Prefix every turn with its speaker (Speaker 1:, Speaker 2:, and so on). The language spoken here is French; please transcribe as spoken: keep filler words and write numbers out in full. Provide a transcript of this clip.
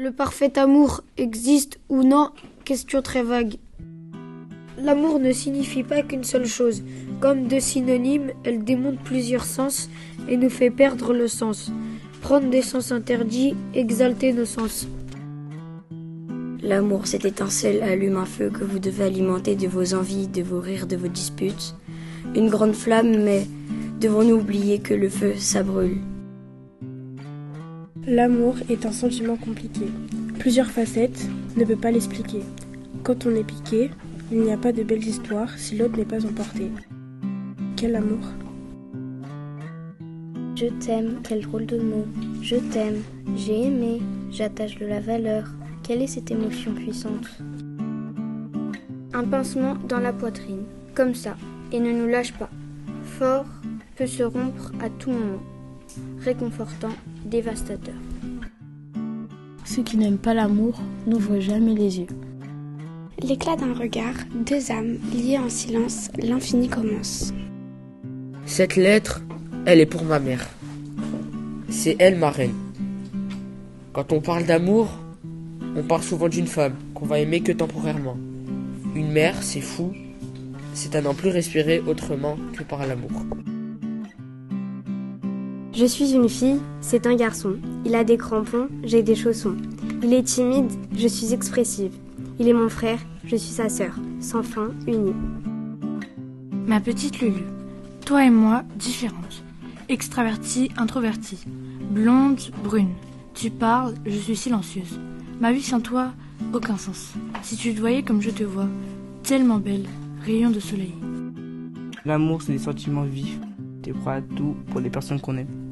Speaker 1: Le parfait amour existe ou non? Question très vague. L'amour ne signifie pas qu'une seule chose. Comme deux synonymes, elle démontre plusieurs sens et nous fait perdre le sens. Prendre des sens interdits, exalter nos sens.
Speaker 2: L'amour, cette étincelle allume un feu que vous devez alimenter de vos envies, de vos rires, de vos disputes. Une grande flamme, mais devons-nous oublier que le feu, ça brûle?
Speaker 3: L'amour est un sentiment compliqué. Plusieurs facettes, ne peut pas l'expliquer. Quand on est piqué, il n'y a pas de belles histoires si l'autre n'est pas emporté. Quel amour!
Speaker 4: Je t'aime, quel drôle de mot. Je t'aime, j'ai aimé, j'attache de la valeur. Quelle est cette émotion puissante?
Speaker 1: Un pincement dans la poitrine, comme ça, et ne nous lâche pas. Fort, peut se rompre à tout moment. Réconfortant, dévastateur.
Speaker 5: Ceux qui n'aiment pas l'amour n'ouvrent jamais les yeux.
Speaker 6: L'éclat d'un regard, deux âmes liées en silence, l'infini commence.
Speaker 7: Cette lettre, elle est pour ma mère. C'est elle ma reine. Quand on parle d'amour, on parle souvent d'une femme qu'on va aimer que temporairement. Une mère, c'est fou. C'est à n'en plus respirer autrement que par l'amour.
Speaker 8: Je suis une fille, c'est un garçon. Il a des crampons, j'ai des chaussons. Il est timide, je suis expressive. Il est mon frère, je suis sa sœur, sans fin, unie.
Speaker 5: Ma petite Lulu, toi et moi, différentes. Extravertie, introvertie. Blonde, brune. Tu parles, je suis silencieuse. Ma vie sans toi, aucun sens. Si tu te voyais comme je te vois, tellement belle, rayon de soleil.
Speaker 9: L'amour, c'est des sentiments vifs. T'es prêt à tout pour les personnes qu'on aime.